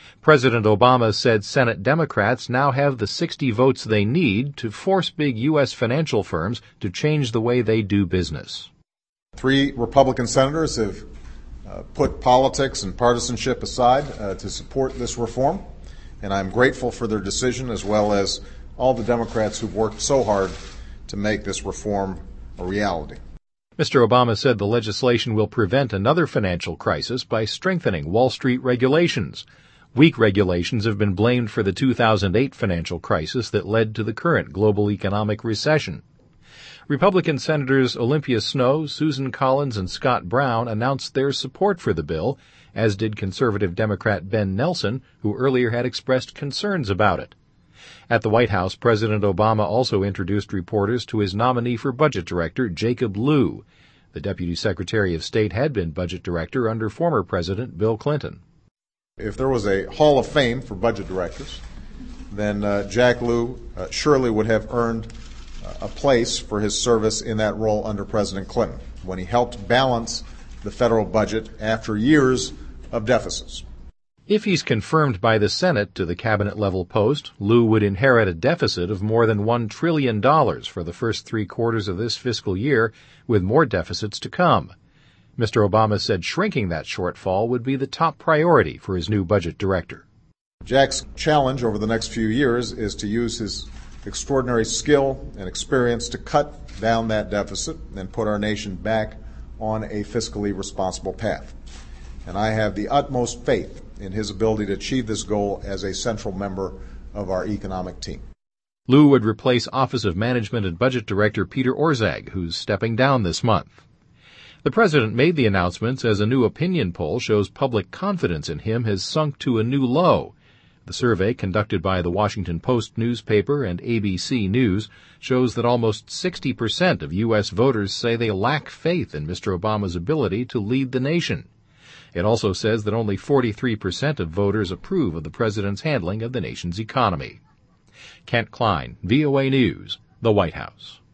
President Obama said Senate Democrats now have the 60 votes they need to force big U.S. financial firms to change the way they do business. 3 Republican senators have put politics and partisanship aside to support this reform, and I'm grateful for their decision, as well as all the Democrats who've worked so hard to make this reform a reality. Mr. Obama said the legislation will prevent another financial crisis by strengthening Wall Street regulations. Weak regulations have been blamed for the 2008 financial crisis that led to the current global economic recession. Republican Senators Olympia Snowe, Susan Collins, and Scott Brown announced their support for the bill, as did conservative Democrat Ben Nelson, who earlier had expressed concerns about it. At the White House, President Obama also introduced reporters to his nominee for Budget Director, Jacob Lew. The Deputy Secretary of State had been Budget Director under former President Bill Clinton. If there was a Hall of Fame for budget directors, then Jack Lew surely would have earned a place for his service in that role under President Clinton, when he helped balance the federal budget after years of deficits. If he's confirmed by the Senate to the cabinet-level post, Lew would inherit a deficit of more than $1 trillion for the first 3 quarters of this fiscal year, with more deficits to come. Mr. Obama said shrinking that shortfall would be the top priority for his new budget director. Jack's challenge over the next few years is to use his extraordinary skill and experience to cut down that deficit and put our nation back on a fiscally responsible path. And I have the utmost faith in his ability to achieve this goal as a central member of our economic team. Lew would replace Office of Management and Budget Director Peter Orszag, who's stepping down this month. The president made the announcements as a new opinion poll shows public confidence in him has sunk to a new low. The survey, conducted by the Washington Post newspaper and ABC News, shows that almost 60% of U.S. voters say they lack faith in Mr. Obama's ability to lead the nation. It also says that only 43% of voters approve of the president's handling of the nation's economy. Kent Klein, VOA News, the White House.